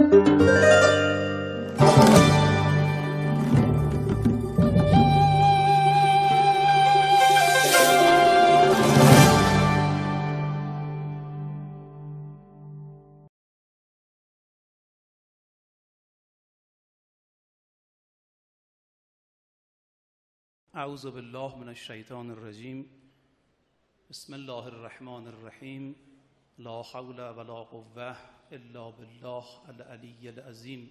اعوذ بالله من الشیطان الرجیم. بسم الله الرحمن الرحیم. لا حول ولا قوة الا بالله العلی العظیم.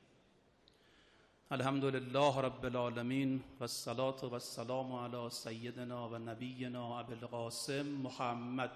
الحمد لله رب العالمین والصلاة والسلام علی سیدنا و نبینا ابی القاسم محمد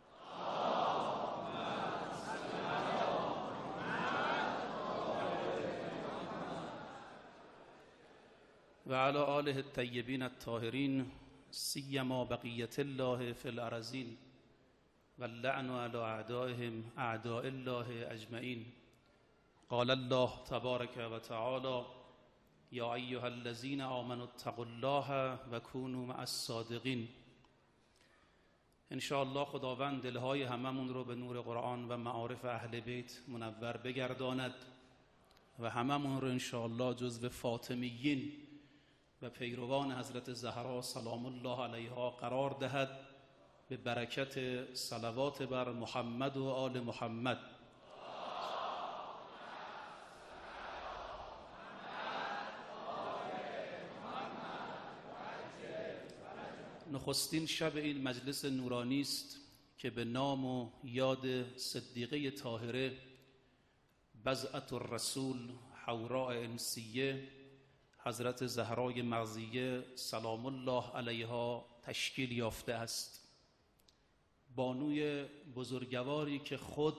و علی آله الطیبین الطاهرین سیما بقیة الله فی الارضین واللعن علی اعدائهم اعداء الله اجمعین. قال الله تبارک و تعالی یا ایها الذین آمنوا اتقوا الله و کونوا مع الصادقین. ان شاء الله خداوند دلهای هممون رو به نور قرآن و معارف اهل بیت منور بگرداند و هممون رو ان شاء الله جزو فاطمیین و پیروان حضرت زهرا سلام الله علیها قرار دهد به برکت صلوات بر محمد و آل محمد. نخستین شب این مجلس نورانی است که به نام و یاد صدیقه طاهره بضعة الرسول حوراء انسیه حضرت زهرای مغزیه سلام الله علیها تشکیل یافته است. بانوی بزرگواری که خود،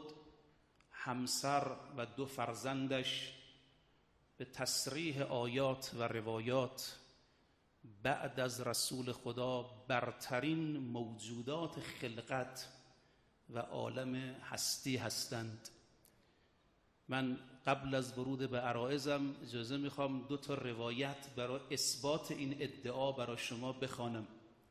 همسر و 2 فرزندش به تصریح آیات و روایات بعد از رسول خدا برترین موجودات خلقت و عالم هستی هستند. من قبل از ورود به عرایضم اجازه میخوام 2 تا روایت برای اثبات این ادعا برای شما بخوانم.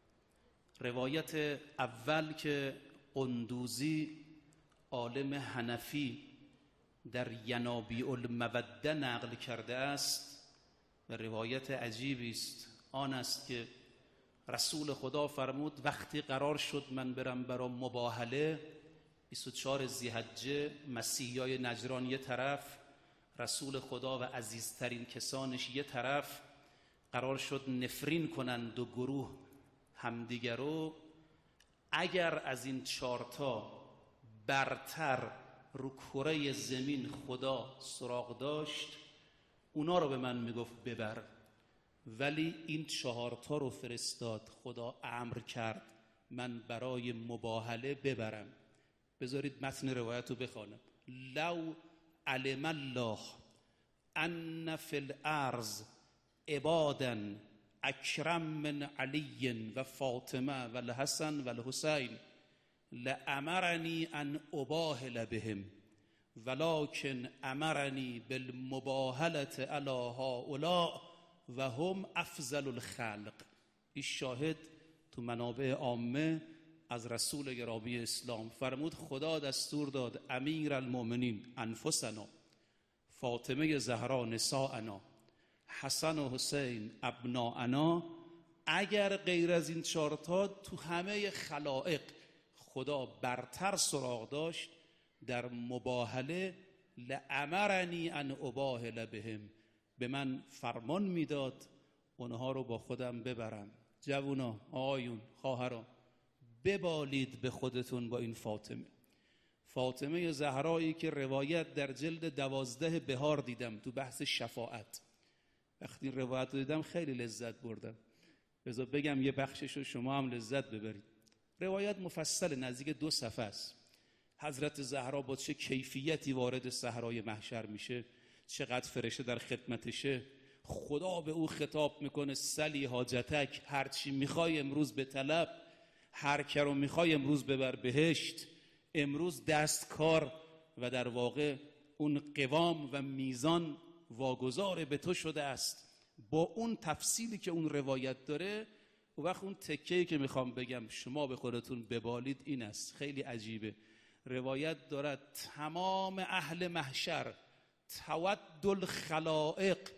روایت اول که قندوزی عالم حنفی در ینابیع الموده نقل کرده است و روایت عجیبی است. آن است که رسول خدا فرمود وقتی قرار شد من برم برای مباهله 24 ذی‌حجه، مسیحیای نجران یه طرف، رسول خدا و عزیزترین کسانش یه طرف، قرار شد نفرین کنن 2 گروه همدیگر رو. اگر از این 4 تا برتر رو کره زمین خدا سراغ داشت اونا رو به من میگفت ببر، ولی این 4 تا رو فرستاد، خدا امر کرد من برای مباهله ببرم. بذارید متن روایت رو بخوانم. لو علم الله ان فی الارض عبادا اکرم من علی و فاطمه و الحسن و الحسین لامرنی ان اباهل بهم ولکن امرنی بالمباهله علی هؤلاء و هم افضل الخلق. این شاهد تو منابع عامه از رسول گرامی اسلام فرمود خدا دستور داد امیر المؤمنین انفسنا، فاطمه زهرا نساءنا، حسن و حسین ابناءنا، اگر غیر از این 4 تا تو همه خلائق خدا برتر سراغ داشت در مباهله لامرنی ان اباهل بهم، به من فرمان میداد اونها رو با خودم ببرم. جوونا، آقایون، خواهران، ببالید به خودتون با این فاطمه زهرایی که روایت در جلد 12 بهار دیدم تو بحث شفاعت. وقتی روایت رو دیدم خیلی لذت بردم. بذار بگم یه بخشش رو شما هم لذت ببرید. روایت مفصل نزدیک 2 صفحه است. حضرت زهرا با چه کیفیتی وارد صحرای محشر میشه، چقدر فرشته در خدمتشه، خدا به او خطاب میکنه سلی حاجتک، هرچی میخوای امروز به طلب، هر که رو میخوای امروز ببر بهشت، امروز دستکار و در واقع اون قوام و میزان واگذار به تو شده است. با اون تفصیلی که اون روایت داره و وقت اون تکه‌ای که میخوام بگم شما به خودتون ببالید این است. خیلی عجیبه. روایت دارد تمام اهل محشر تود الخلائق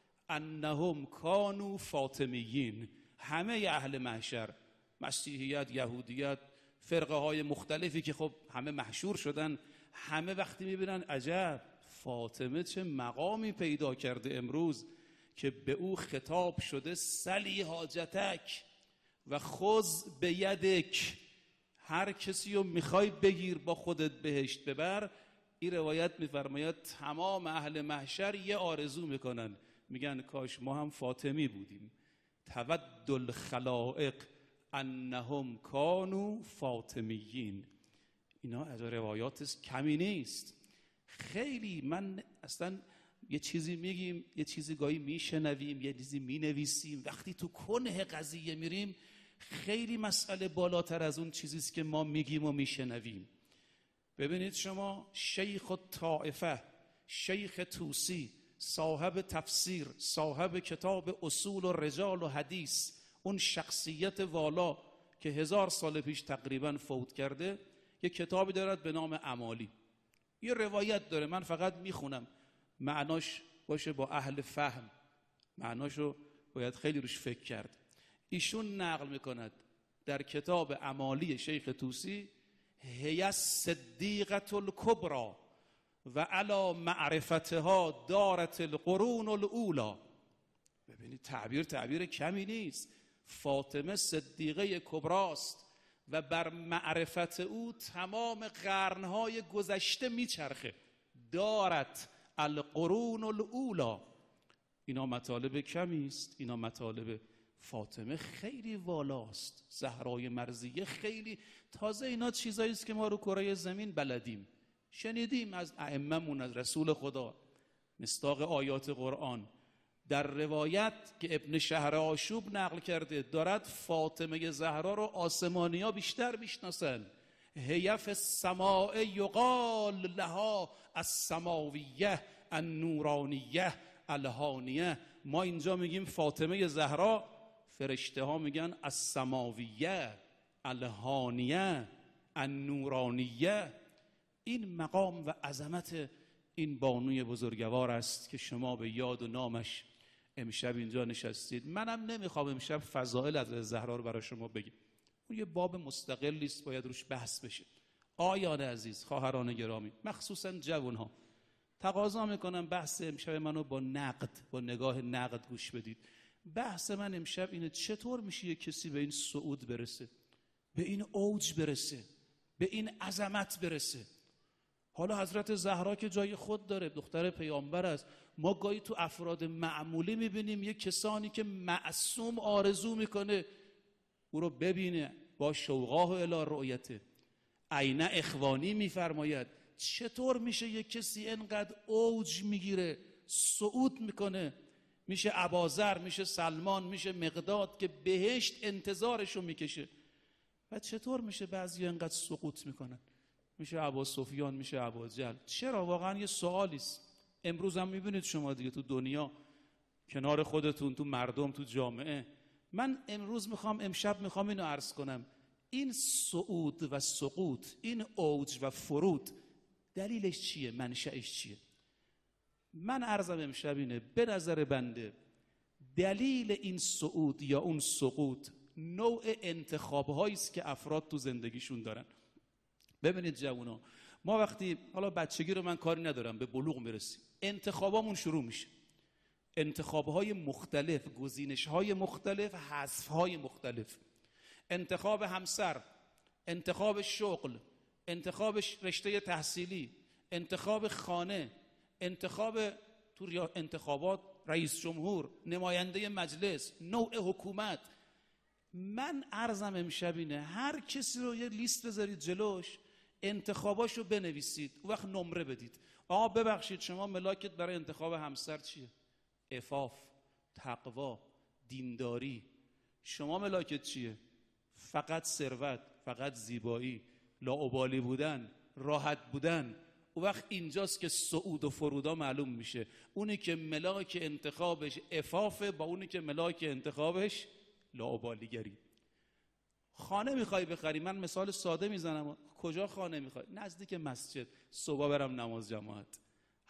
انهم کانوا فاطمیین. همه اهل محشر، مسیحیت، یهودیت، فرقه های مختلفی که خب همه محشور شدن، همه وقتی میبینن عجب فاطمه چه مقامی پیدا کرده امروز که به او خطاب شده سلی حاجتک و خذ بیدک، هر کسی رو میخوای بگیر با خودت بهشت ببر. این روایت میفرماید تمام اهل محشر یه آرزو میکنن، میگن کاش ما هم فاطمی بودیم. تود الخلائق انهم کانوا فاطمیین. اینا از روایات کمی نیست. خیلی من اصلا یه چیزی میگیم، یه چیزی گاهی میشنویم، یه چیزی مینویسیم، وقتی تو کنه قضیه میریم خیلی مسئله بالاتر از اون چیزیست که ما میگیم و میشنویم. ببینید شما، شیخ الطائفه، شیخ طوسی، صاحب تفسیر، صاحب کتاب اصول و رجال و حدیث، اون شخصیت والا که 1000 سال پیش تقریبا فوت کرده، یه کتابی دارد به نام امالی. یه روایت داره، من فقط میخونم، معناش باشه با اهل فهم، معناشو باید خیلی روش فکر کرد. ایشون نقل میکند در کتاب امالی شیخ طوسی: هی الصدیقة الکبری و علی معرفتها دارت القرون الاولی. ببینید تعبیر کمی نیست. فاطمه صدیقه کبراست و بر معرفت او تمام قرنهای گذشته میچرخه. دارت القرون الاولی. اینا مطالب کمی است، اینا مطالب فاطمه خیلی والاست، زهرای مرضیه خیلی تازه. اینا چیزایی است که ما رو کره زمین بلدیم، شنیدیم از ائمه‌مون، از رسول خدا، مصداق آیات قرآن. در روایت که ابن شهر آشوب نقل کرده دارد فاطمه زهرا رو آسمانی‌ها بیشتر میشناسن. هیف السماء یقال لها السماویه النورانیه الهانیه. ما اینجا میگیم فاطمه زهرا، فرشته ها میگن السماویه الهانیه النورانیه. این مقام و عظمت این بانوی بزرگوار است که شما به یاد و نامش امشب اینجا نشستید. منم نمیخوام امشب فضائل از زهرا رو برای شما بگم، اون یه باب مستقلی است، باید روش بحث بشه. آیان عزیز، خواهران گرامی، مخصوصا جوانها، تقاضا میکنم بحث امشب منو با نقد، با نگاه نقد گوش بدید. بحث من امشب اینه چطور میشه یه کسی به این صعود برسه، به این اوج برسه، به این عظمت برسه. حالا حضرت زهرا که جای خود داره، دختر پیامبر است. ما گاهی تو افراد معمولی میبینیم یه کسانی که معصوم آرزو میکنه او رو ببینه، با شوقاه الی رؤیته. عین اخوانی میفرماید چطور میشه یه کسی انقدر اوج میگیره، صعود میکنه، میشه اباذر، میشه سلمان، میشه مقداد که بهشت انتظارشو میکشه، و چطور میشه بعضی انقدر سقوط میکنن، میشه ابا سفیان، میشه ابا جهل. چرا؟ واقعا یه سوالی است. امروز هم میبینید شما دیگه تو دنیا، کنار خودتون، تو مردم، تو جامعه. من امشب میخوام اینو عرض کنم، این صعود و سقوط، این اوج و فرود، دلیلش چیه؟ منشأش چیه؟ من عرضم امشب اینه، به نظر بنده دلیل این صعود یا اون سقوط نوع انتخاب‌هایی است که افراد تو زندگیشون دارن. ببینید جوونا، ما وقتی، حالا بچگی رو من کاری ندارم، به بلوغ میرسیم، انتخابامون شروع میشه. انتخاب‌های مختلف، گزینش‌های مختلف، حذف‌های مختلف. انتخاب همسر، انتخاب شغل، انتخاب رشته تحصیلی، انتخاب خانه، انتخابات رئیس جمهور، نماینده مجلس، نوع حکومت. من عرضم امشب اینه، هر کسی رو یه لیست بذارید جلوش، انتخاباشو بنویسید، اون وقت نمره بدید. آقا ببخشید شما ملاکت برای انتخاب همسر چیه؟ عفاف، تقوا، دینداری. شما ملاکت چیه؟ فقط ثروت، فقط زیبایی، لاابالی بودن، راحت بودن. اون وقت اینجاست که صعود و فرودا معلوم میشه. اونی که ملاک انتخابش عفافه با اونی که ملاک انتخابش لاابالیگری. خانه میخوای بخری، من مثال ساده میزنم، کجا خانه میخوای؟ نزدیک مسجد، صبح برم نماز جماعت.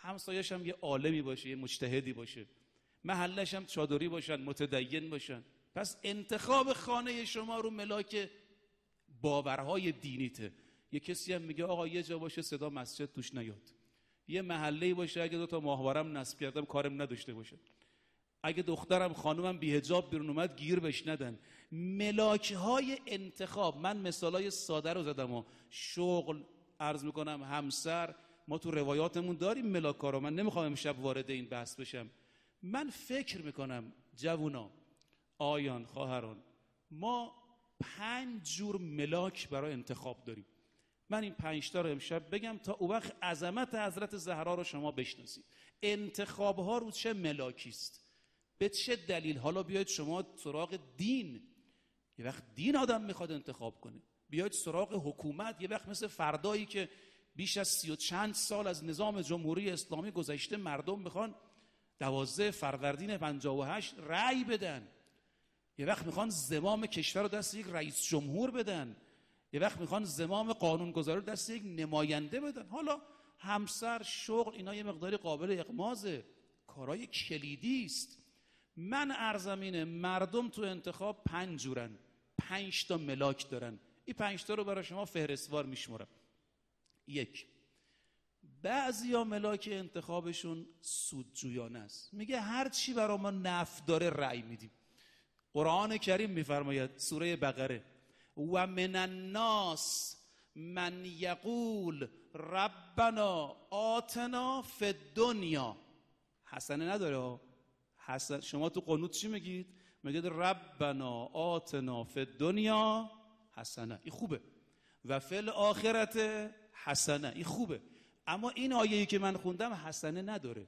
همسایه‌ش هم یه عالمی باشه، یه مجتهدی باشه، محلش هم چادری باشن، متدین باشن. پس انتخاب خانه شما رو ملاک باورهای دینیته. یه کسی هم میگه آقا یه جا باشه صدا مسجد توش نیاد، یه محله‌ای باشه اگه 2 تا ماهوارم نصب کردم کارم نداشته باشه، اگه دخترم خانومم بی حجاب بیرون اومد گیر بش ندن. ملاک‌های انتخاب، من مثالای ساده رو زدم و شغل، عرض میکنم همسر، ما تو روایاتمون داریم ملاک‌ها رو. من نمیخوام امشب وارد این بحث بشم. من فکر میکنم جوونا، آیان، خواهران، ما 5 جور ملاک برای انتخاب داریم. من این 5 تا رو امشب بگم تا اون وقت عظمت حضرت زهرا رو شما بشناسید. انتخاب ها رو چه ملاکی است، به چه دلیل. حالا بیاید شما سراغ دین، یه وقت دین آدم میخواد انتخاب کنه. بیاید سراغ حکومت، یه وقت مثل فردایی که بیش از 30 و چند سال از نظام جمهوری اسلامی گذشته، مردم میخوان 12 فروردین 58 رأی بدن. یه وقت میخوان زمام کشور رو دست یک رئیس جمهور بدن، یه وقت میخوان زمام قانونگذاری رو دست یک نماینده بدن. حالا همسر، شغل، اینا یه مقداری قابل اغمازه، کارهای کلیدی است. من عرضم اینه مردم تو انتخاب 5 جورن، 5 تا ملاک دارن. این 5 تا رو برای شما فهرستوار میشمرم. 1، بعضیا ملاک انتخابشون سودجویانه است. میگه هر چی برای ما نفع داره رأی میدیم. قرآن کریم میفرماید سوره بقره و من الناس من یقول ربنا آتنا فی الدنیا. حسنه نداره. حسن شما تو قنوت چی میگید؟ میگید ربنا آتنا فی الدنیا حسنه، این خوبه، و فی الاخرت حسنه، این خوبه. اما این آیه‌ای که من خوندم حسنه نداره.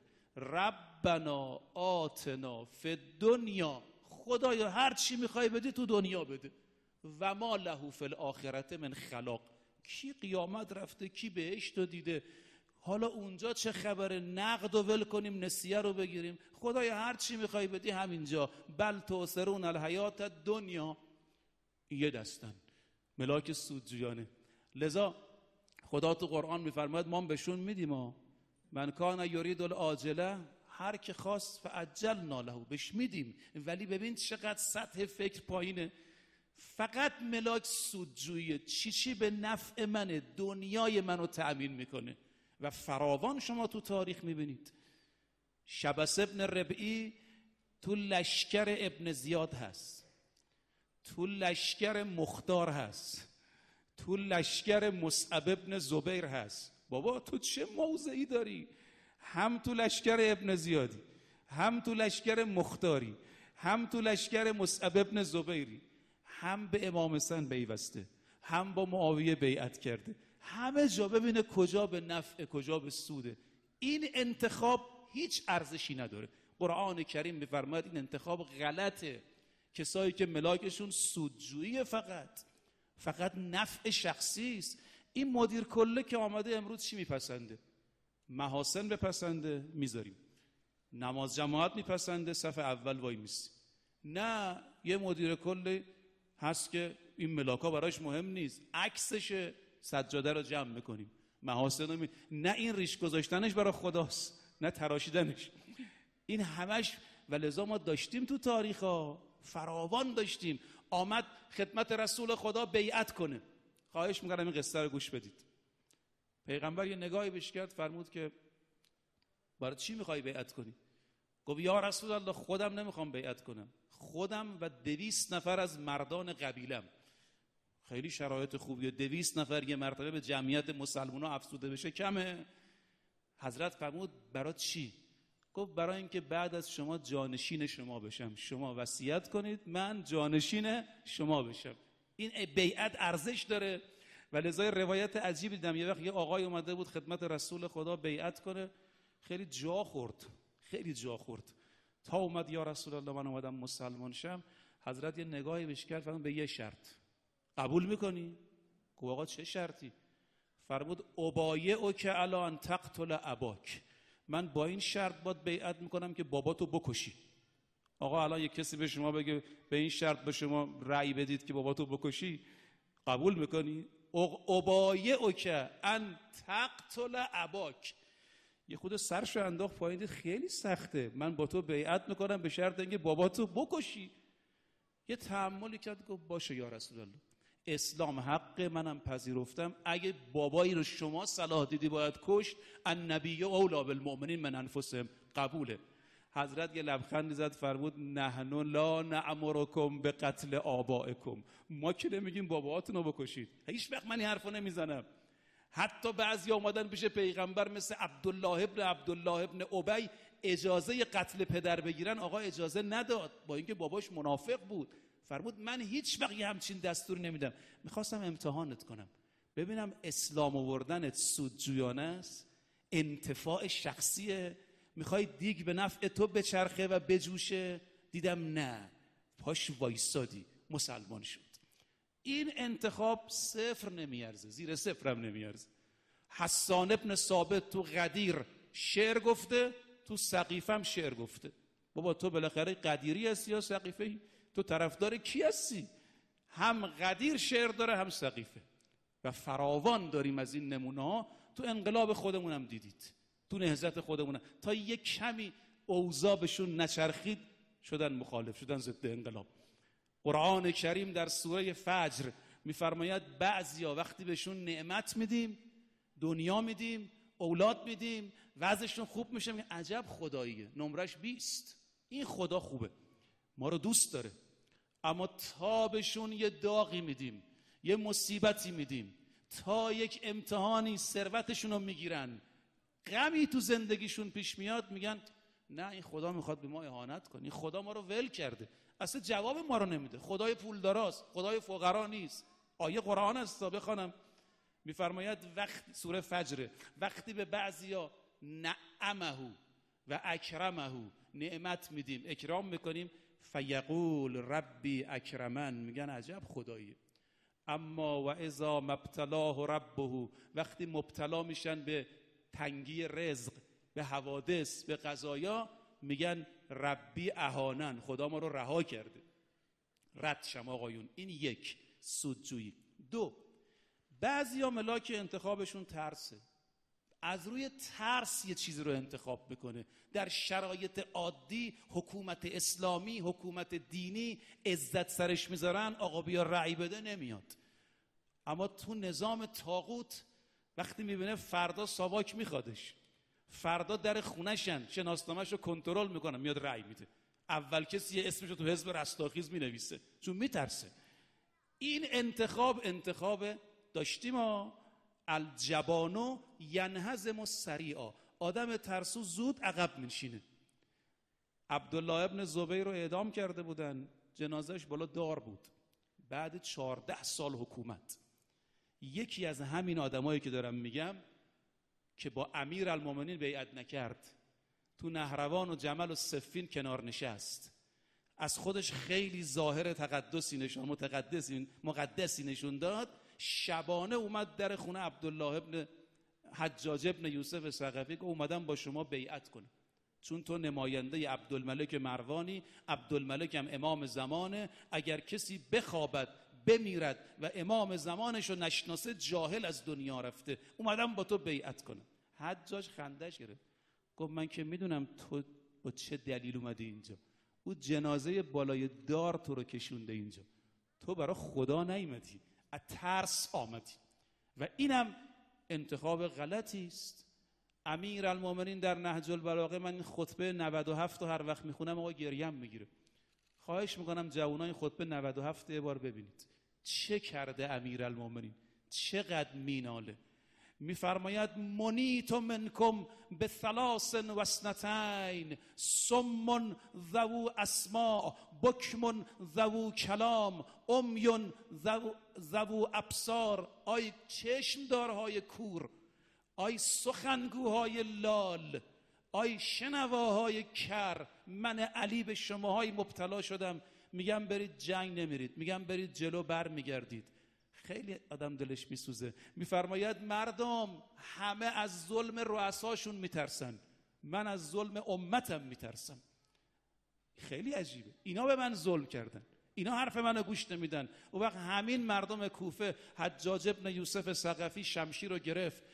ربنا آتنا فی الدنیا، خدایا هر چی میخوای بدی تو دنیا بده. و ما له فی الاخرت من خلاق، کی قیامت رفته، کی بهشت رو دیده، حالا اونجا چه خبره، نقد و ول کنیم نسیه رو بگیریم. خدایا هر چی میخوای بدی همینجا. بل تؤثرون الحیات الدنیا. یه دستن ملاک سودجویانه. لذا خدا تو قرآن میفرماید ما بهشون میدیم، من کان یرید العاجله، هر که خواست فعجلنا له، بهش میدیم. ولی ببین چقدر سطح فکر پایینه. فقط ملاک سودجویی، چی به نفع منه، دنیای منو تأمین میکنه. و فراوان شما تو تاریخ میبینید. شبس ابن ربعی تو لشکر ابن زیاد هست، تو لشکر مختار هست، تو لشکر مصعب ابن زبیر هست. بابا تو چه موضعی داری؟ هم تو لشکر ابن زیادی، هم تو لشکر مختاری، هم تو لشکر مصعب ابن زبیری، هم به امام حسین پیوسته، هم با معاویه بیعت کرده. همه جا ببینه کجا به نفع کجا به سوده. این انتخاب هیچ ارزشی نداره. قرآن کریم میفرماید این انتخاب غلطه. کسایی که ملاکشون سودجویی، فقط نفع شخصی است. این مدیر کله که آمده امروز چی میپسنده؟ محاسن بپسنده میذاریم، نماز جماعت میپسنده صف اول وای میسی. نه، یه مدیر کله هست که این ملاکا براش مهم نیست، عکسش سجاده رو جمع میکنیم، محاسن رو نه این ریش گذاشتنش برای خداست نه تراشیدنش. این همش. و لذا ما داشتیم تو تاریخ فراوان داشتیم. آمد خدمت رسول خدا بیعت کنه. خواهش میکنم این قصه رو گوش بدید. پیغمبر یه نگاهی بهش کرد، فرمود که برای چی میخوای بیعت کنی؟ گفت یا رسول الله خودم نمیخوام بیعت کنم، خودم و 200 نفر از مردان قبیلم. خیلی شرایط خوبیه، 200 نفر یه مرتبه به جمعیت مسلمان‌ها افزوده بشه کمه. حضرت فرمود برای چی؟ گفت برای اینکه بعد از شما جانشین شما بشم. شما وصیت کنید من جانشین شما بشم. این بیعت ارزش داره. و لذا روایت عجیب دیدم، یه وقت یه آقای اومده بود خدمت رسول خدا بیعت کنه، خیلی جا خورد تا اومد یا رسول الله من اومدم مسلمان شم. حضرت یه نگاهی بهش کرد، فرمود به یه شرط، قبول میکنی؟ گفت آقا چه شرطی؟ فرمود ابایعک علی ان تقتل اباک، من با این شرط باید بیعت میکنم که باباتو بکشی. آقا الان یک کسی به شما بگه به این شرط به شما رأی بدید که باباتو بکشی، قبول میکنی؟ ابایعک ان تقتل اباک، یه خود سرشو انداخت پایین، دید خیلی سخته، من با تو بیعت میکنم به شرط اینکه باباتو بکشی. یه تأملی کرد، گفت باشه یا رسول الله، اسلام حق، منم پذیرفتم، اگه بابایی رو شما صلاح دیدی باید کشت، النبی اولی بالمؤمنین من انفسهم، قبوله. حضرت یه لبخند زد فرمود نحن لا نأمرکم به قتل آبائکم، ما که نمیگیم باباهاتون رو بکشید، هیچ وقت من این حرفو نمیزنم. حتی بعضی اومدن پیش پیغمبر مثل عبدالله ابن ابی اجازه قتل پدر بگیرن، آقا اجازه نداد، با اینکه باباش منافق بود. فرمود من هیچ وقت همچین دستور نمیدم. میخواستم امتحانت کنم ببینم اسلام آوردنت سودجویانه است، انتفاع شخصیه، میخوای دیگ به نفع تو بچرخه و بجوشه؟ دیدم نه، پاش وایسادی، مسلمان شد. این انتخاب صفر نمیارزه، زیر صفر هم نمیارزه. حسان ابن ثابت تو غدیر شعر گفته، تو سقیفه هم شعر گفته. بابا تو بالاخره قدیری هستی یا سقیفه‌ای؟ تو طرفدار کی هستی؟ هم غدیر شعر داره هم سقیفه، و فراوان داریم از این نمونه ها. تو انقلاب خودمون هم دیدید، تو نهضت خودمون هم. تا یک کمی اوضاع بهشون نچرخید شدن مخالف، شدن ضد انقلاب. قرآن کریم در سوره فجر میفرماید بعضیا وقتی بهشون نعمت میدیم، دنیا میدیم، اولاد میدیم، وضعشون خوب میشه، میگن عجب خداییه، نمرش 20، این خدا خوبه، ما رو دوست داره. اما تا بهشون یه داغی میدیم، یه مصیبتی میدیم، تا یک امتحانی ثروتشون رو میگیرن، غمی تو زندگیشون پیش میاد، میگن نه این خدا میخواد به ما اهانت کنه، این خدا ما رو ول کرده، اصلا جواب ما رو نمیده، خدای پولداراست، خدای فقرا نیست. آیه قرآن است بخوانم، میفرماید وقتی سوره فجر، وقتی به بعضیا نعمه و اکرمه نعمت میدیم، اکرام میکنیم، فیقول ربی اکرمن، میگن عجب خداییه. اما و اذا مبتلاه ربه، وقتی مبتلا میشن به تنگی رزق، به حوادث، به قضایا، میگن ربی اهانن، خدا ما رو رها کرده. رد شم آقایون. این یک، سودجویی. دو، بعضیا ملاک انتخابشون ترسه، از روی ترس یه چیزی رو انتخاب میکنه. در شرایط عادی حکومت اسلامی، حکومت دینی عزت سرش میذارن، آقا بیا رأی بده، نمیاد. اما تو نظام طاغوت وقتی میبینه فردا ساواک میخوادش، فردا در خونهشن، شناسنامه‌ش رو کنترل میکنن، میاد رأی میده، اول کسی اسمش رو تو حزب رستاخیز مینویسه، چون میترسه. این انتخاب داشتیم الجبانو ینهزم سریعا، آدم ترسو زود عقب میشینه. عبدالله ابن زبیر رو اعدام کرده بودن، جنازهش بالا دار بود، بعد 14 سال حکومت. یکی از همین آدمایی که دارم میگم که با امیرالمومنین بیعت نکرد، تو نهروان و جمل و صفین کنار نشست، از خودش خیلی ظاهر تقدسی نشون، مقدسی نشون داد، شبانه اومد در خونه عبدالله ابن حجاج ابن یوسف ثقفی که اومدم با شما بیعت کنه، چون تو نماینده عبدالملک مروانی، عبدالملک هم امام زمانه، اگر کسی بخوابد بمیرد و امام زمانش رو نشناسه جاهل از دنیا رفته، اومدم با تو بیعت کنم. حجاج خندش گرفت، گفت من که میدونم تو با چه دلیل اومدی اینجا، او جنازه بالای دار تو رو کشونده اینجا، تو برای خدا نیومدی، از ترس آمدی. و اینم انتخاب غلطی است. امیرالمومنین در نهج البلاغه، من خطبه 97 رو هر وقت میخونم آقا گریم میگیره. خواهش میکنم جوانای خطبه 97 یه بار ببینید چه کرده امیرالمومنین، چقدر میناله. میفرماید منیت منکم به 23 صم ذو اسماء بکم ذو کلام عمی ذو ابصار، آی چشمدارهای کور، آی سخنگوهای لال، آی شنواهای کر، من علی به شماهای مبتلا شدم، میگم برید جنگ نمیرید، میگم برید جلو بر میگردید. خیلی آدم دلش میسوزه. میفرماید مردم همه از ظلم رؤساشون میترسن، من از ظلم امتم میترسم. خیلی عجیبه، اینا به من ظلم کردن، اینا حرف منو گوش نمیدن. اون وقت همین مردم کوفه، حجاج ابن یوسف ثقفی شمشیر رو گرفت،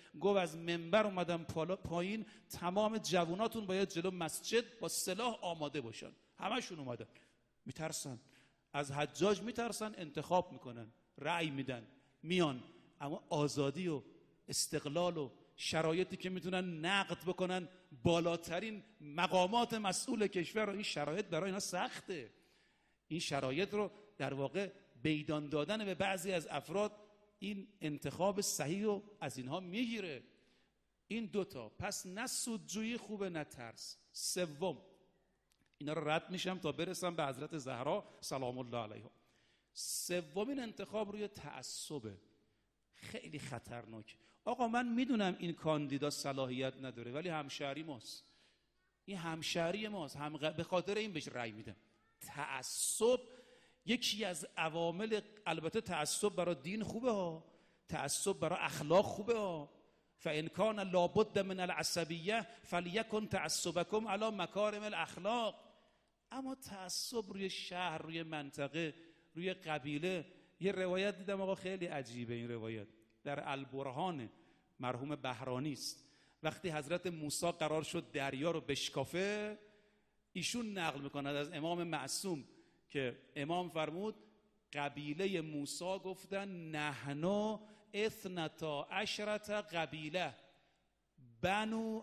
گفت از منبر اومدم پایین، تمام جواناتون باید جلو مسجد با سلاح آماده باشن. همشون اومدن، میترسن از حجاج، میترسن، انتخاب میکنن، رأی میدن، میان. اما آزادی و استقلال و شرایطی که میتونن نقد بکنن بالاترین مقامات مسئول کشور رو، این شرایط برای اینا سخته. این شرایط رو در واقع بیدان دادن به بعضی از افراد این انتخاب صحیح رو از اینها میگیره. این دوتا، پس نه سودجویی خوبه نه ترس. سوم، اینا رو رد میشم تا برسم به حضرت زهرا سلام الله علیها. سومین انتخاب روی تعصبه، خیلی خطرناک. آقا من میدونم این کاندیدا صلاحیت نداره ولی همشهری ماست، این همشهری ماست، به خاطر این بهش رأی میدم. تعصب یکی از عوامل، البته تعصب برای دین خوبه ها، تعصب برای اخلاق خوبه ها. فإن كان لابد من العصبیه فلیکن تعصبکم علی مکارم الاخلاق. اما تعصب روی شهر، روی منطقه، روی قبیله. یه روایت دیدم آقا خیلی عجیبه، این روایت در البرهان مرحوم بهرانی است. وقتی حضرت موسی قرار شد دریا رو بشکافه، ایشون نقل میکند از امام معصوم که امام فرمود قبیله موسی گفتن نحنو 12 قبیله بنو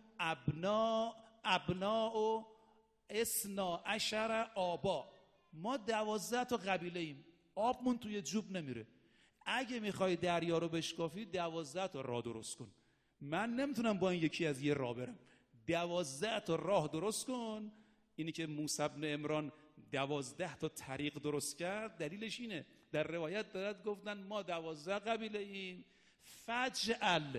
ابناء و 12 آبا. ما 12 تا قبیله ایم، آبمون توی جوب نمیره. اگه میخوای دریا رو بشکافی 12 تا راه درست کن. من نمیتونم با این یکی از یه راه برم، 12 تا راه درست کن. اینی که موسی بن عمران 12 تا طریق درست کرد دلیلش اینه. در روایت دارد گفتن ما 12 قبیله ایم، فجعل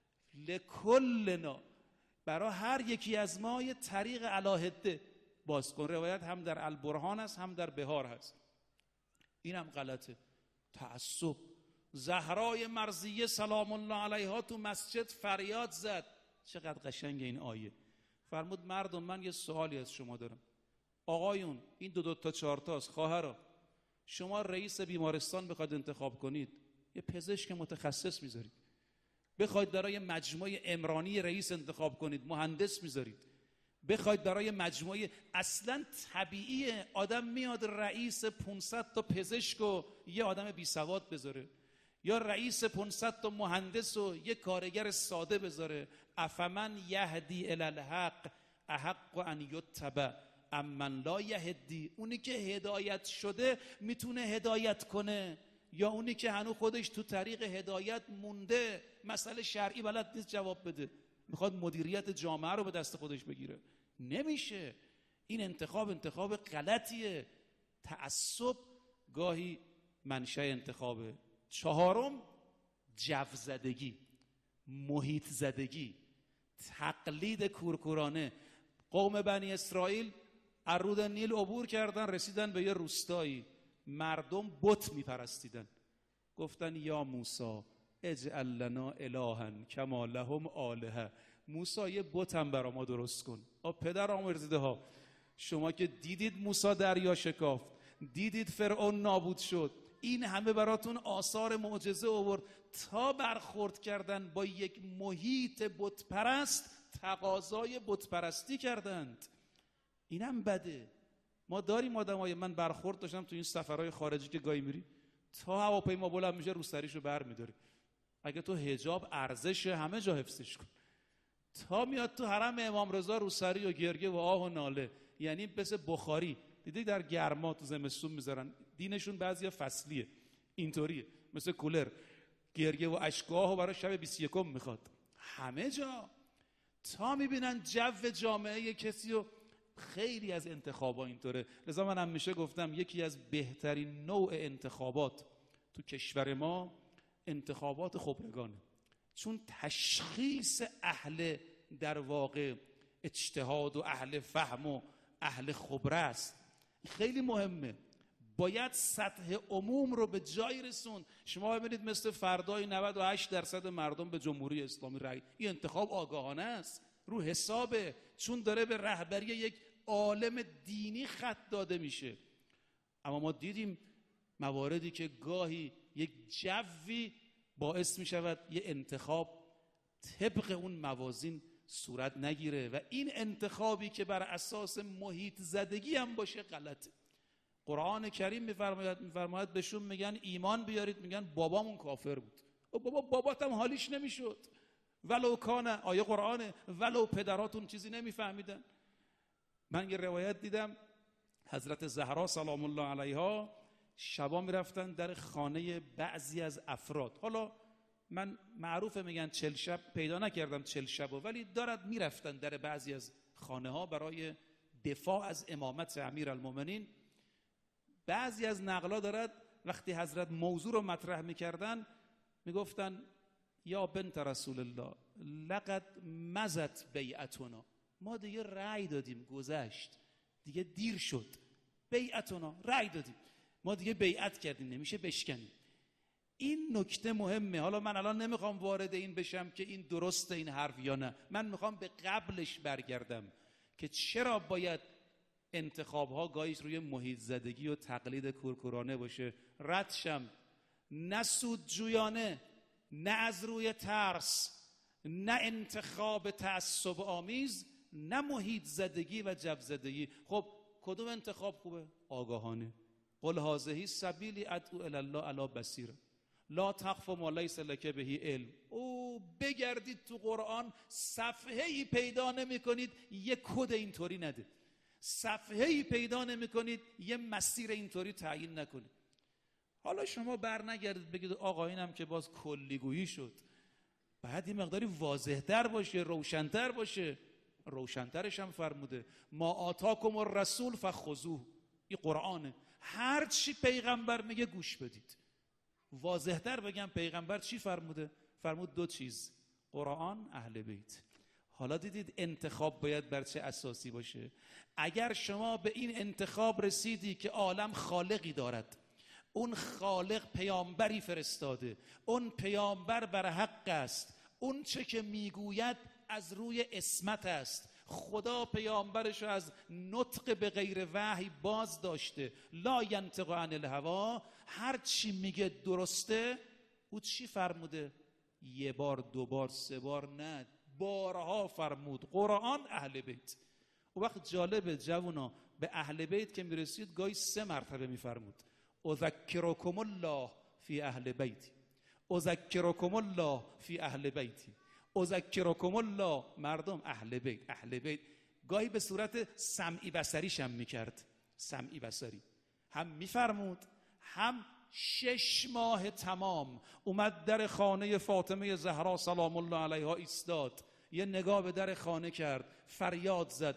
لکلنا، برای هر یکی از ما یه طریق علاهده باز کن. روایت هم در البرهان است هم در بهار هست. اینم غلطه. تعصب. زهرای مرضیه سلام الله علیها تو مسجد فریاد زد، چقدر قشنگ این آیه. فرمود مردم من یه سوالی از شما دارم. آقایون این دو تا 4 تاست، خواهرا شما رئیس بیمارستان بخواید انتخاب کنید یه پزشک متخصص میذارید، بخواید برای مجموعه عمرانی رئیس انتخاب کنید مهندس میذارید، بخواید برای مجموعه اصلا طبیعیه آدم میاد رئیس 500 تا پزشک و یه آدم بی سواد بذاره، یا رئیس 500 تا مهندس و یه کارگر ساده بذاره. افمن یهدی الی الحق احق ان یتبع امن لا یهدی. اونی که هدایت شده میتونه هدایت کنه، یا اونی که هنوز خودش تو طریق هدایت مونده، مسئله شرعی بلد نیست جواب بده، میخواد مدیریت جامعه رو به دست خودش بگیره. نمیشه. این انتخاب غلطیه. تعصب گاهی منشأ انتخابه. 4، جو زدگی، محیط زدگی، تقلید کورکورانه. قوم بنی اسرائیل از رود نیل عبور کردن، رسیدن به یه روستایی، مردم بت میپرستیدن. گفتن یا موسی اجعل لنا الها کما لهم آلهه. موسی یه بت هم برا ما درست کن. پدر آمرزیده ها، شما که دیدید موسی دریا شکافت، دیدید فرعون نابود شد، این همه براتون آثار معجزه آورد، تا برخورد کردن با یک محیط بت پرست تقاضای بت پرستی کردند. اینم بده. ما داریم آدمای، من برخورد داشتم تو این سفرهای خارجی که گاهی میری تا هواپیما بلند میشه رو سریشو برمی‌داری. اگه تو حجاب ارزش همه جا حفظش کن، تا میاد تو حرم امام رضا رو سری و گریه و آه و ناله. یعنی مثل بخاری دیدی در گرما تو زمستون میذارن، دینشون بعضیا فصلیه اینطوریه، مثل کولر، گریه و اشک‌ها برای شب 21 میخواد همه جا. تا میبینن جو جامعه کسی و خیلی از انتخابات اینطوره. لذا من همیشه گفتم یکی از بهترین نوع انتخابات تو کشور ما انتخابات خبرگانه، چون تشخیص اهل در واقع اجتهاد و اهل فهم و اهل خبره است. خیلی مهمه. باید سطح عموم رو به جای رسون. شما ببینید مثل فردای 98% مردم به جمهوری اسلامی رأی. این انتخاب آگاهانه است، رو حسابه، چون داره به رهبری یک عالم دینی خط داده میشه. اما ما دیدیم مواردی که گاهی یک جوی باعث میشود یه انتخاب طبق اون موازین صورت نگیره و این انتخابی که بر اساس محیط زدگی هم باشه غلطه. قرآن کریم میفرماید بهشون میگن ایمان بیارید، میگن بابامون کافر بود. بابات هم حالیش نمیشد، ولو کانه، آیه قرآنه، ولو پدراتون چیزی نمیفهمیدن. من یه روایت دیدم حضرت زهرا سلام الله علیها شبا میرفتن در خانه بعضی از افراد. حالا من معروفه میگن 40 شب، پیدا نکردم 40 شب، ولی دارد میرفتن در بعضی از خانه ها برای دفاع از امامت امیرالمومنین. بعضی از نقلا دارد وقتی حضرت موضوع رو مطرح میکردن میگفتن یا بنت رسول الله لقد مزت بیعتنا، ما دیگه رأی دادیم گذشت، دیگه دیر شد، بیعتنا رأی دادیم، ما دیگه بیعت کردیم، نمیشه بشکنیم. این نکته مهمه. حالا من الان نمیخوام وارد این بشم که این درسته این حرف یا نه، من میخوام به قبلش برگردم که چرا باید انتخاب‌ها گاهی روی محیط زدگی و تقلید کورکورانه باشه. ردشم نه سودجویانه، نه از روی ترس، نه انتخاب تعصب آمیز، نه محیط زدگی و جو زدگی. خب کدوم انتخاب خوبه؟ آگاهانه. قل هذه سبیلی ادعو الی الله علی بصیره لا تخف ما لیس لک به علم. او بگردید تو قرآن صفحه‌ای پیدا نمی‌کنید یه کد اینطوری نده، صفحه‌ای پیدا نمی‌کنید یه مسیر اینطوری تعیین نکنید. حالا شما برنگردید بگید آقا اینم که باز کلیگویی شد، بعد یه مقداری واضح‌تر باشه، روشن‌تر باشه. روشن‌ترش هم فرموده ما آتاکم الرسول فخذوه، این قرآنه، هر چی پیغمبر میگه گوش بدید. واضح‌تر بگم پیغمبر چی فرموده؟ فرمود دو چیز، قرآن، اهل بیت. حالا دیدید انتخاب باید بر چه اساسی باشه؟ اگر شما به این انتخاب رسیدی که عالم خالقی دارد، اون خالق پیامبری فرستاده، اون پیامبر بر حق است، اون چه که میگوید از روی عصمت است، خدا پیامبرش از نطق به غیر وحی باز داشته، لا ینطق عن الهوا، هر چی میگه درسته. او چی فرموده؟ یه بار، دو بار، سه بار نه، بارها فرمود قرآن، اهل بیت. او وقت جالبه جوونا، به اهل بیت که میرسید گاهی 3 مرتبه میفرمود اذکرکم الله فی اهل بیتی، اذکرکم الله فی اهل بیتی، اذکرکم الله. مردم اهل بیت، اهل بیت. گاهی به صورت سمعی بصریش هم میکرد، سمعی بصری هم میفرمود، هم 6 ماه تمام اومد در خانه فاطمه زهرا سلام الله علیها ایستاد، یه نگاه به در خانه کرد، فریاد زد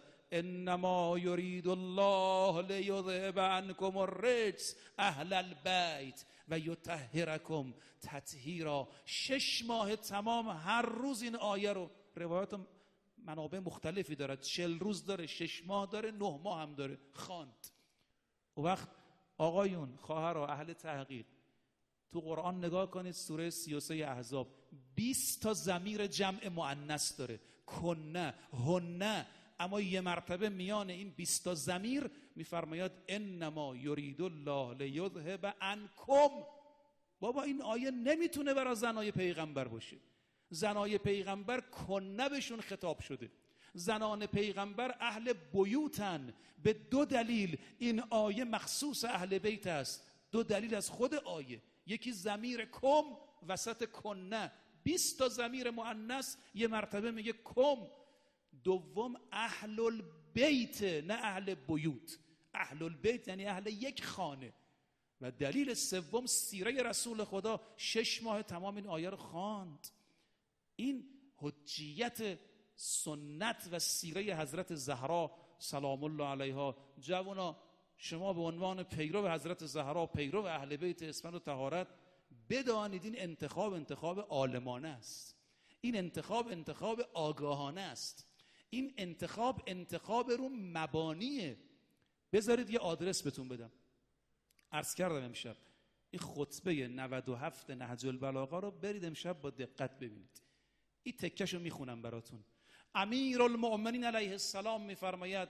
انما یرید الله لیذهب عنکم الرجس اهل البیت و یطهرکم تطهیرا. 6 ماه تمام هر روز این آیه رو، روایات منابع مختلفی دارد، 40 روز داره، 6 ماه داره، 9 ماه هم داره، خواند. و وقت آقایون، خواهرها، اهل تحقیق، تو قرآن نگاه کنید سوره 33 احزاب 20 تا ضمیر جمع مؤنث داره، کنه، هنه، اما یه مرتبه میان این 20 تا ضمیر میفرماید انما یرید الله لیذهب عنکم. بابا این آیه نمیتونه برای زنای پیغمبر باشه. زنای پیغمبر کنه بهشون خطاب شده، زنان پیغمبر اهل بیوتن. به 2 دلیل این آیه مخصوص اهل بیت است، 2 دلیل از خود آیه. یکی ضمیر کم وسط کنه، 20 تا ضمیر مؤنث یه مرتبه میگه کم. دوم اهل البیت، نه اهل بیوت. اهل البیت یعنی اهل یک خانه. و دلیل سوم سیره رسول خدا 6 ماه تمام این آیه رو خواند. این حجیت سنت و سیره حضرت زهرا سلام الله علیها. جوانا شما به عنوان پیرو حضرت زهرا، پیرو اهل بیت اسمت و طهارت، بدانید این انتخاب عالمانه است، این انتخاب آگاهانه است، این انتخاب رو مبانیه. بذارید یه آدرس بهتون بدم. عرض کردم امشب این خطبه 97 نهج البلاغه رو برید امشب با دقت ببینید. این تکهشو میخونم براتون. امیرالمؤمنین علیه السلام میفرماید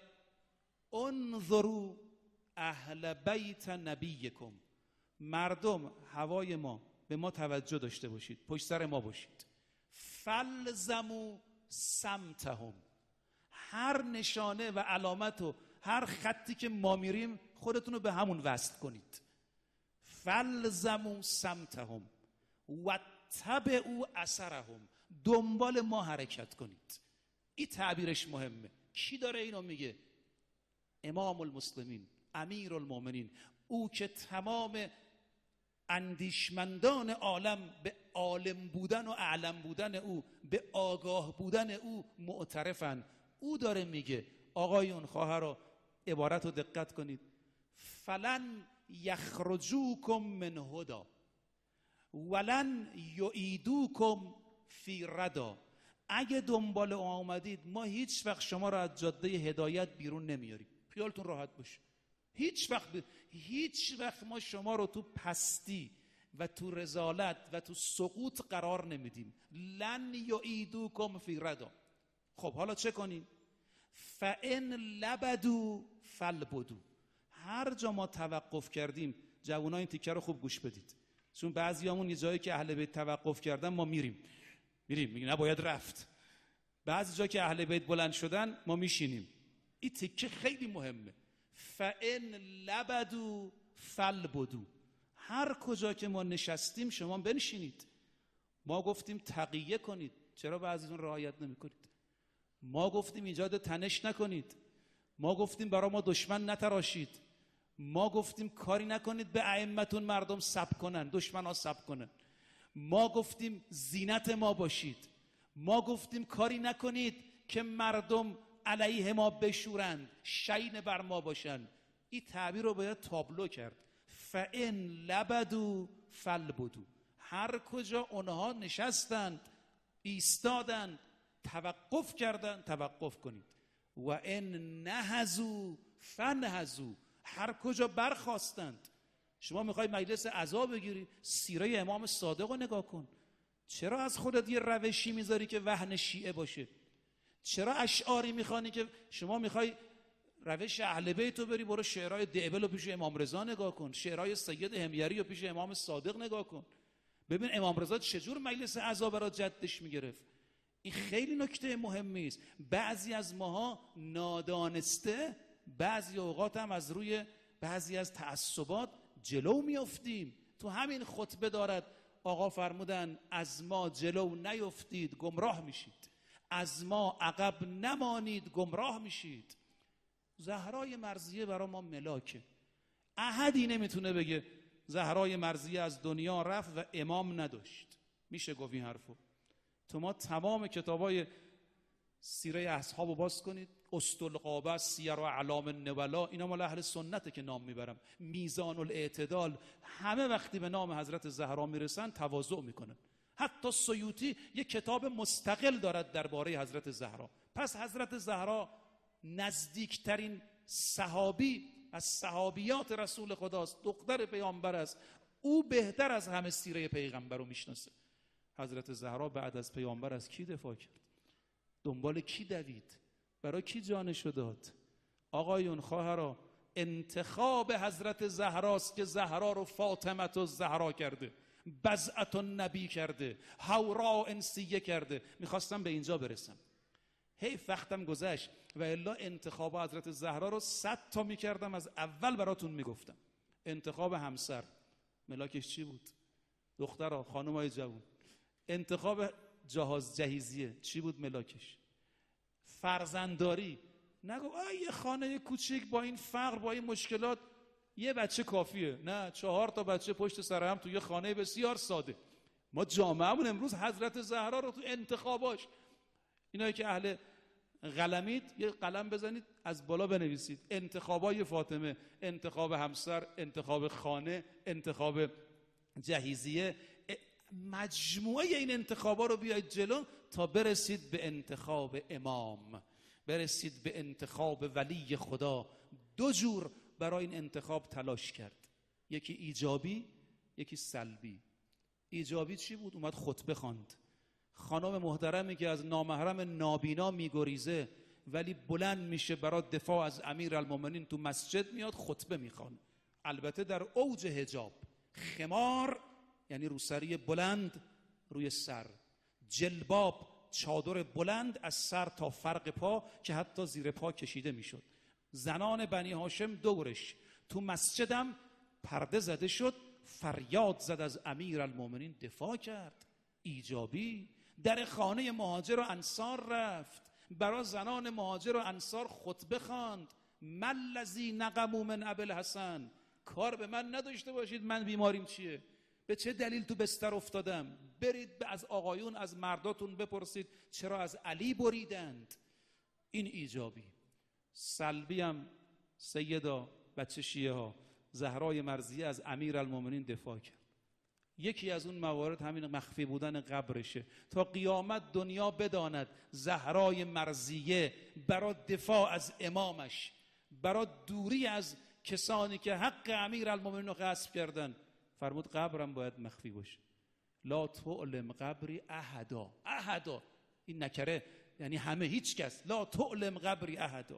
انظروا اهل بیت نبیکم. مردم، هوای ما، به ما توجه داشته باشید، پشت سر ما باشید. فلزموا سمتهم. هر نشانه و علامت و هر خطی که ما میریم خودتون رو به همون وصل کنید. فلزموا سمتهم واتبعوا اثرهم. دنبال ما حرکت کنید. این تعبیرش مهمه. کی داره اینو میگه؟ امام المسلمین، امیر المؤمنین، او که تمام اندیشمندان عالم به عالم بودن و اعلم بودن او، به آگاه بودن او معترفن. او داره میگه آقایون خواهرها عبارت رو دقت کنید. فلن یخرجوکم من هدا ولن یعیدوکم فی ردا. اگه دنبال او آمدید ما هیچ وقت شما را از جاده هدایت بیرون نمیاریم. خیالتون راحت باشه. هیچ وقت ما شما رو تو پستی و تو رذالت و تو سقوط قرار نمیدیم. لن یعیدوکم فی ردا. خب حالا چه کنیم؟ فان لبدوا فلبدوا. هر جا ما توقف کردیم، جوانان این تیکه رو خوب گوش بدید، چون بعضیامون یه جایی که اهل بیت توقف کردن ما میریم میگه نباید رفت. بعضی جا که اهل بیت بلند شدن ما میشینیم. این تیکه خیلی مهمه. فان لبدوا فلبدوا. هر کجا که ما نشستیم شما بنشینید. ما گفتیم تقیه کنید، چرا بعضیتون رعایت نمی‌کنید؟ ما گفتیم ایجاد تنش نکنید. ما گفتیم برای ما دشمن نتراشید. ما گفتیم کاری نکنید به ائمه‌تون مردم سب کنن، دشمن‌ها سب کنن. ما گفتیم زینت ما باشید. ما گفتیم کاری نکنید که مردم علیه ما بشورند، شین بر ما باشن. این تعبیر رو باید تابلو کرد. فان لبدوا فلبدوا. هر کجا اونها نشستند، ایستادند، توقف کردن، توقف کنید. و ان نهضوا فانهضوا. هر کجا برخاستند. شما میخوای مجلس عزا بگیری، سیره امام صادق رو نگاه کن. چرا از خودت یه روشی میذاری که وهن شیعه باشه؟ چرا اشعاری میخوانی که شما میخوای روش اهل بیت رو بری؟ برو شعرهای دعبل رو پیش امام رضا نگاه کن، شعرهای سید حمیری رو پیش امام صادق نگاه کن، ببین امام رضا چجور مجلس عزا برای جدش میگرفت. این خیلی نکته مهمی است. بعضی از ماها نادانسته، بعضی اوقات هم از روی بعضی از تعصبات جلو میافتیم. تو همین خطبه دارد آقا فرمودن از ما جلو نیفتید گمراه میشید، از ما عقب نمانید گمراه میشید. زهرای مرضیه برای ما ملاکه. احدی نمیتونه بگه زهرای مرضیه از دنیا رفت و امام نداشت. میشه گفت این حرفو؟ تو ما تمام کتابای سیره اصحاب رو باز کنید، اسطلقابه، سیر و اعلام النبلا، اینا مال اهل سنته که نام میبرم، میزان الاعتدال، همه وقتی به نام حضرت زهرا میرسن تواضع میکنن. حتی سیوطی یک کتاب مستقل دارد درباره حضرت زهرا. پس حضرت زهرا نزدیکترین صحابی از صحابیات رسول خداست، دختر پیامبر است. او بهتر از همه سیره پیغمبر رو میشناسه. حضرت زهرا بعد از پیامبر از کی دفاع کرد؟ دنبال کی دوید؟ برای کی جانشو داد؟ آقایون خواهرا، انتخاب حضرت زهراست که زهرا رو فاطمه الزهرا کرده، بضعة النبی کرده، حورا انسیه کرده. میخواستم به اینجا برسم، حیف وقتم گذشت و الا انتخاب حضرت زهرا رو 100 تا میکردم، از اول براتون میگفتم. انتخاب همسر ملاکش چی بود؟ دخترها، خانمای جوان. انتخاب جهیزیه چی بود ملاکش؟ فرزندداری. نگو یه خانه کوچیک با این فقر، با این مشکلات یه بچه کافیه. نه، 4 تا بچه پشت سر هم تو یه خانه بسیار ساده. ما جامعهمون امروز حضرت زهرا رو تو انتخاباش، اینایی که اهل قلمید یه قلم بزنید از بالا بنویسید: انتخابای فاطمه، انتخاب همسر، انتخاب خانه، انتخاب جهیزیه. مجموعه این انتخابا رو بیاید جلو تا برسید به انتخاب امام، برسید به انتخاب ولی خدا. 2 جور برای این انتخاب تلاش کرد، یکی ایجابی، یکی سلبی. ایجابی چی بود؟ اومد خطبه خواند. خانم محترمی که از نامحرم نابینا میگریزه ولی بلند میشه برای دفاع از امیرالمومنین تو مسجد میاد خطبه میخوان، البته در اوج حجاب، خمار یعنی روسری بلند روی سر، جلباب، چادر بلند از سر تا فرق پا که حتی زیر پا کشیده میشد. زنان بنی هاشم دورش. تو مسجدم پرده زده شد، فریاد زد از امیرالمومنین دفاع کرد. ایجابی در خانه مهاجر و انصار رفت، برای زنان مهاجر و انصار خطبه خواند. ملذی نقموا من ابوالحسن، کار به من نداشته باشید من بیماریم چیه، به چه دلیل تو بستر افتادم، برید از آقایون از مرداتون بپرسید چرا از علی بریدند. این ایجابی. سلبی هم سیدا بچه شیعه ها زهرای مرضیه از امیرالمومنین دفاع کرد. یکی از اون موارد همین مخفی بودن قبرشه. تا قیامت دنیا بداند زهرای مرضیه برای دفاع از امامش، برای دوری از کسانی که حق امیرالمومنین رو غصب کردن، فرمود قبرم باید مخفی باشه. لا تعلم قبری احدا. احدا این نکره یعنی همه، هیچ کس. لا تعلم قبری احدا.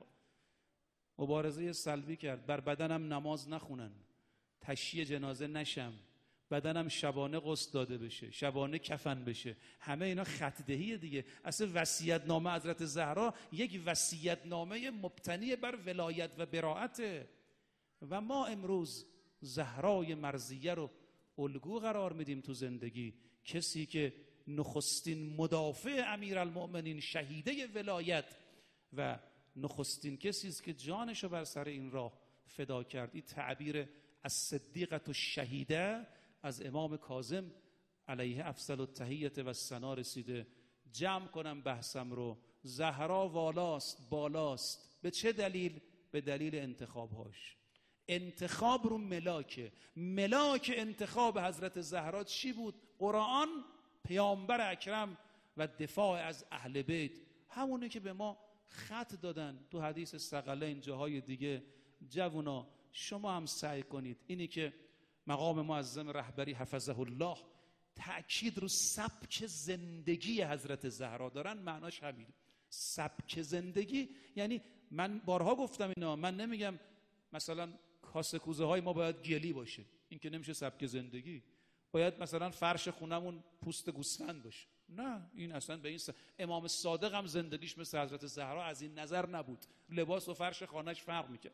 مبارزه سلبی کرد. بر بدنم نماز نخونن، تشییع جنازه نشم، بدنم شبانه غسل داده بشه، شبانه کفن بشه. همه اینا خط‌دهیه دیگه. اصلا وصیت‌نامه حضرت زهرا یک وصیت‌نامه مبتنی بر ولایت و براءته. و ما امروز زهرای مرضیه رو الگو قرار میدیم تو زندگی. کسی که نخستین مدافع امیرالمؤمنین، شهیده ولایت و نخستین کسی است که جانشو بر سر این راه فدا کرد. این تعبیر از صدیقة الشهیده از امام کاظم علیه افضل التحیة و الثنا رسیده. جمع کنم بحثم رو. زهرا والاست، بالاست. به چه دلیل؟ به دلیل انتخابهاش. انتخاب رو ملاکه. ملاک انتخاب حضرت زهرا چی بود؟ قرآن، پیامبر اکرم و دفاع از اهل بیت. همونه که به ما خط دادن تو حدیث ثقلین، جاهای دیگه. جوونا شما هم سعی کنید. اینی که مقام معظم رهبری حفظه الله تأکید رو سبک زندگی حضرت زهرا دارن، معناش همین. سبک زندگی یعنی، من بارها گفتم اینا، من نمیگم مثلا کاسه کوزه های ما باید گلی باشه، این که نمیشه سبک زندگی. باید مثلا فرش خونمون پوست گوسفند باشه، نه، این اصلا به این امام صادق هم زندگیش مثل حضرت زهرا از این نظر نبود، لباس و فرش خانهش فرق میکرد.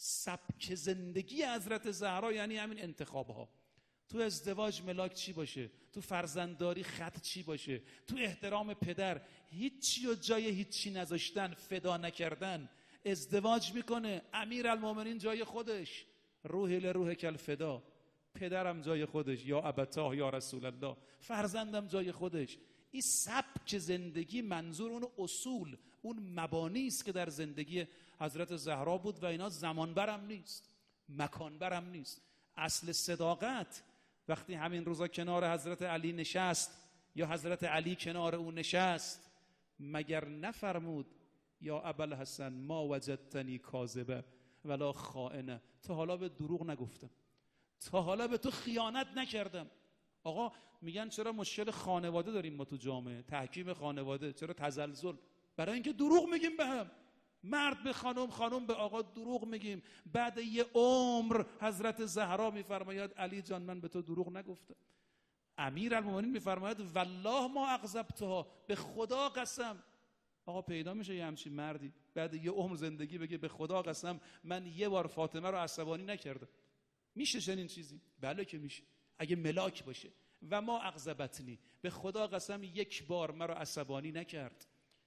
سبک زندگی حضرت زهرا یعنی همین انتخاب ها. تو ازدواج ملاک چی باشه، تو فرزندداری خط چی باشه، تو احترام پدر هیچی و جای هیچی نذاشتن، فدا نکردن. ازدواج میکنه امیرالمومنین جای خودش، روح لروح کل فدا، پدرم جای خودش، یا ابتاه یا رسول الله، فرزندم جای خودش. این سبک زندگی منظور اون اصول، اون مبانی است که در زندگی حضرت زهرا بود و اینا زمان برم نیست، مکان برم نیست. اصل صداقت وقتی همین روزا کنار حضرت علی نشست یا حضرت علی کنار او نشست، مگر نفرمود یا ابوالحسن ما وجدتنی کاذبه ولا خائنه، تا حالا به دروغ نگفتم، تا حالا به تو خیانت نکردم. آقا میگن چرا مشکل خانواده داریم ما تو جامعه، تحکیم خانواده، چرا تزلزل؟ برای اینکه دروغ میگیم به هم. مرد به خانم، خانم به آقا دروغ میگیم. بعد یه عمر حضرت زهرا میفرماید علی جان من به تو دروغ نگفتم. امیرالمومنین میفرماید والله ما اغضبتها، به خدا قسم. آقا پیدا میشه یه همچین مردی بعد یه عمر زندگی بگه به خدا قسم من یه بار فاطمه رو عصبانی نکردم؟ میشه چنین چیزی؟ بله که میشه، اگه ملاک باشه. و ما اغضبتنی، به خدا قسم یک بار مرا عصبانی نکرد.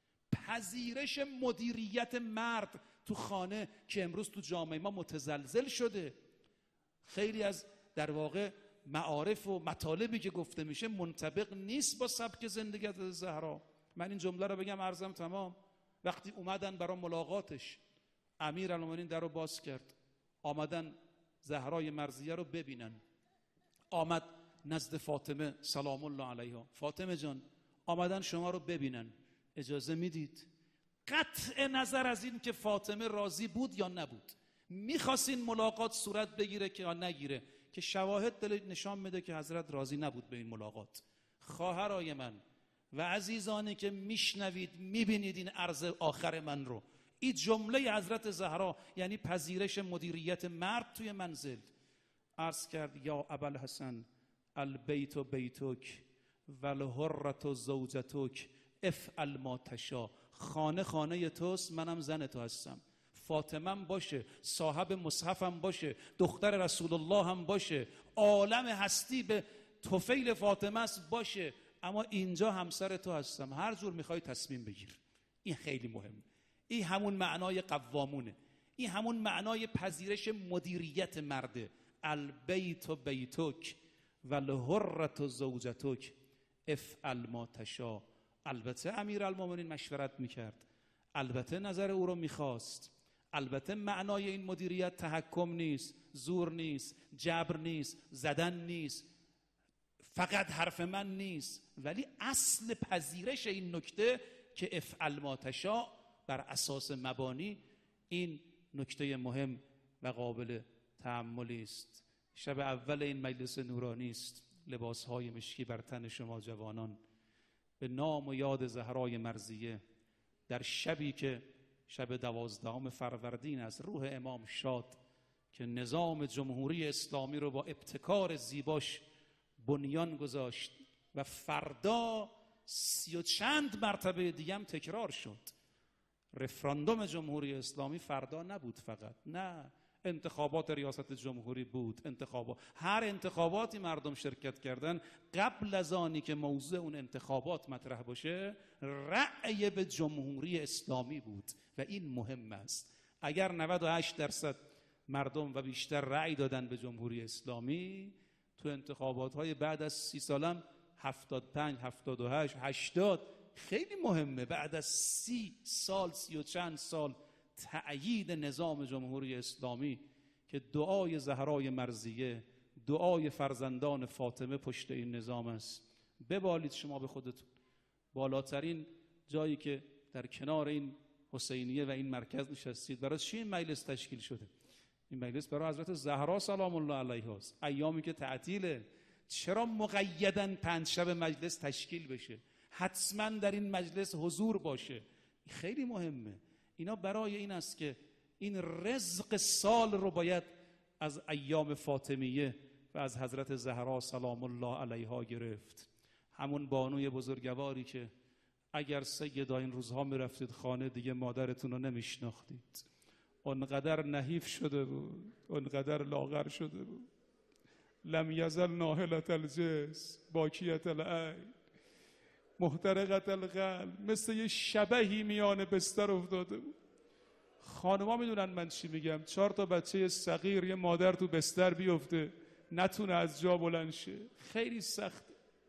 پذیرش مدیریت مرد تو خانه که امروز تو جامعه ما متزلزل شده. خیلی از در واقع معارف و مطالبی که گفته میشه منطبق نیست با سبک زندگی حضرت زهرا. من این جمله رو بگم عرضم تمام. وقتی اومدن برای ملاقاتش، امیرالمومنین در رو باز کرد، آمدن زهرای مرضیه رو ببینن. آمد نزد فاطمه سلام الله علیها، فاطمه جان آمدن شما رو ببینن، اجازه میدید؟ قطع نظر از این که فاطمه راضی بود یا نبود، میخواست این ملاقات صورت بگیره که یا نگیره، که شواهد دل نشان میده که حضرت راضی نبود به این ملاقات. خواهرای من و عزیزانی که میشنوید میبینید این عرض آخر من رو، این جمله حضرت زهرا یعنی پذیرش مدیریت مرد توی منزل. عرض کرد یا ابوالحسن البیت بیتک والحرة زوجتک افعل ما تشاء. خانه خانه توست، منم زن تو هستم. فاطمه باشه، صاحب مصحفم باشه، دختر رسول الله هم باشه، عالم هستی به طفیل فاطمه است باشه، اما اینجا همسر تو هستم، هر جور میخوای تصمیم بگیر. این خیلی مهم. این همون معنای قوامونه، این همون معنای پذیرش مدیریت مرده. البیت بیتک والحرة زوجتک افعل ما تشاء. البته امیرالمومنین مشورت میکرد، البته نظر او رو میخواست، البته معنای این مدیریت تحکم نیست، زور نیست، جبر نیست، زدن نیست، فقط حرف من نیست، ولی اصل پذیرش این نکته که افعل ما تشاء بر اساس مبانی، این نکته مهم و قابل تأملی است. شب اول این مجلس نورانی است. لباسهای مشکی بر تن شما جوانان، به نام و یاد زهرای مرضیه، در شبی که شب 12 فروردین است، روح امام شاد که نظام جمهوری اسلامی رو با ابتکار زیباش بنیان گذاشت و فردا 30 و چند مرتبه دیگه هم تکرار شد. رفراندوم جمهوری اسلامی فردا نبود فقط، نه، انتخابات ریاست جمهوری بود، هر انتخاباتی مردم شرکت کردن. قبل از آنی که موضوع اون انتخابات مطرح باشه، رأی به جمهوری اسلامی بود و این مهم است. اگر 98% مردم و بیشتر رأی دادن به جمهوری اسلامی، تو انتخابات‌های بعد از 30 سالم 75 78 80 خیلی مهمه. بعد از 30 سال 30 و چند سال تأیید نظام جمهوری اسلامی که دعای زهرای مرضیه، دعای فرزندان فاطمه پشت این نظام است. ببالید شما به خودتون. بالاترین جایی که در کنار این حسینیه و این مرکز نشستید، برای چی این مجلس تشکیل شده؟ این مجلس برای حضرت زهرا سلام الله علیها است. ایامی که تعطیله، چرا مقیداً 5 شب مجلس تشکیل بشه؟ حتما در این مجلس حضور باشه. خیلی مهمه. اینا برای این است که این رزق سال رو باید از ایام فاطمیه و از حضرت زهرا سلام الله علیها گرفت. همون بانوی بزرگواری که اگر سیدا این روزها میرفتید خانه دیگه مادرتون رو نمیشناختید، اونقدر نحیف شده بود، اونقدر لاغر شده بود. لم یزل ناهلت الجسم باکیت العین محترقت القلب، مثل یه شبحی میان بستر افتاده بود. خانما میدونن من چی میگم، 4 تا بچه صغیر، یه مادر تو بستر بیفته نتونه از جا بلند شه، خیلی سخت.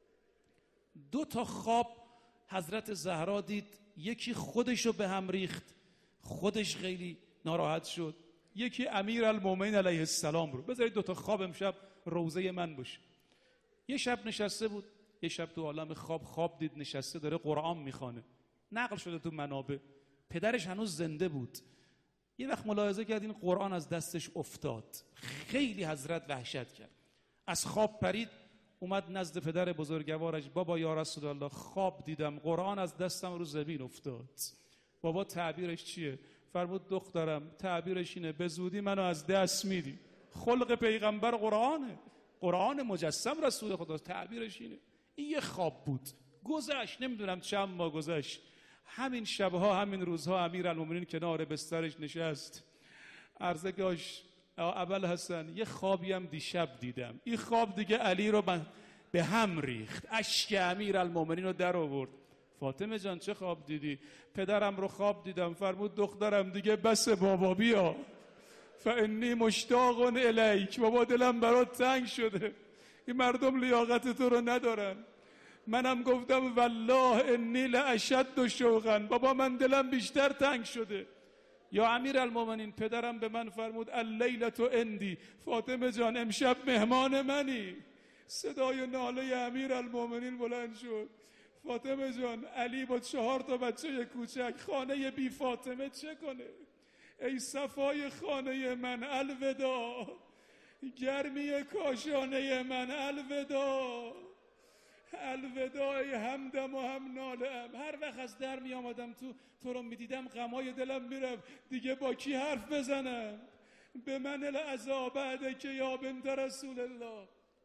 2 تا خواب حضرت زهرا دید، یکی خودشو به هم ریخت، خودش خیلی ناراحت شد، یکی امیرالمومنین علیه السلام رو. بذارید 2 تا خواب امشب روزه من باشه. یه شب نشسته بود، یه شب تو عالم خواب دید نشسته داره قرآن میخوانه، نقل شده تو منابع، پدرش هنوز زنده بود. یه وقت ملاحظه کرد این قرآن از دستش افتاد، خیلی حضرت وحشت کرد، از خواب پرید، اومد نزد پدر بزرگوارش، بابا یا رسول الله خواب دیدم قرآن از دستم رو زمین افتاد. بابا تعبیرش چیه؟ فرمود دخترم تعبیرش اینه به زودی منو از دست میدی. خلق پیغمبر قرآنه، قرآن مجسم رسول خدا، تعبیرش اینه. این یه خواب بود، گذشت، نمیدونم چند ماه گذشت. همین شبها همین روزها امیرالمومنین کنار بسترش نشست، عرضه گاش اول حسن یه خوابی هم دیشب دیدم، این خواب دیگه علی رو به هم ریخت، اشک امیرالمومنین رو در آورد. فاطمه جان چه خواب دیدی؟ پدرم رو خواب دیدم. فرمود دخترم دیگه بس بابا، بیا فانی مشتاق الیک، بابا دلم برات تنگ شده، این مردم لیاقت تو رو ندارن. منم گفتم والله انی لاشد شوقا، بابا من دلم بیشتر تنگ شده. یا امیرالمومنین پدرم به من فرمود اللیلة عندی، فاطمه جان امشب مهمان منی. صدای ناله امیرالمومنین بلند شد، فاطمه جان علی با 4 تا بچه کوچک خانه بی فاطمه چه کنه؟ ای صفای خانه من الوداع، گرمی کاشانه من الوداع، الوداع. ای همدم و هم ناله‌ام. هر وقت از در می آمدم تو رو می دیدم غمای دلم میرفت، دیگه با کی حرف بزنم؟ به من العزا بعد که یا بنت رسول الله.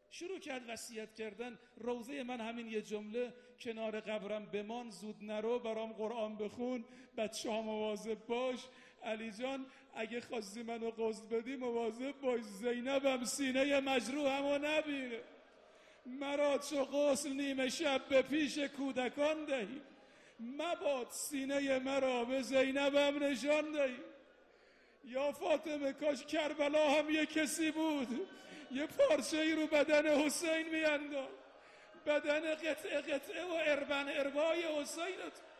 شروع کرد وصیت کردن. روضه من همین یه جمله: کنار قبرم بمان، زود نرو، برام قرآن بخون، بچه‌ها مواظب باش. علی جان اگه خواستی منو غسل بدی مواظب باش، زینبم سینه مجروحمو نبینه، مرا چو غسل نیمه شب به پیش کودکان دهی، مباد سینه مرا به زینبم نشان دهی. یا فاطمه کاش کربلا هم یه کسی بود یه پارچه ای رو بدن حسین میانداخت، بدن قطعه قطعه و اربن اربای حسین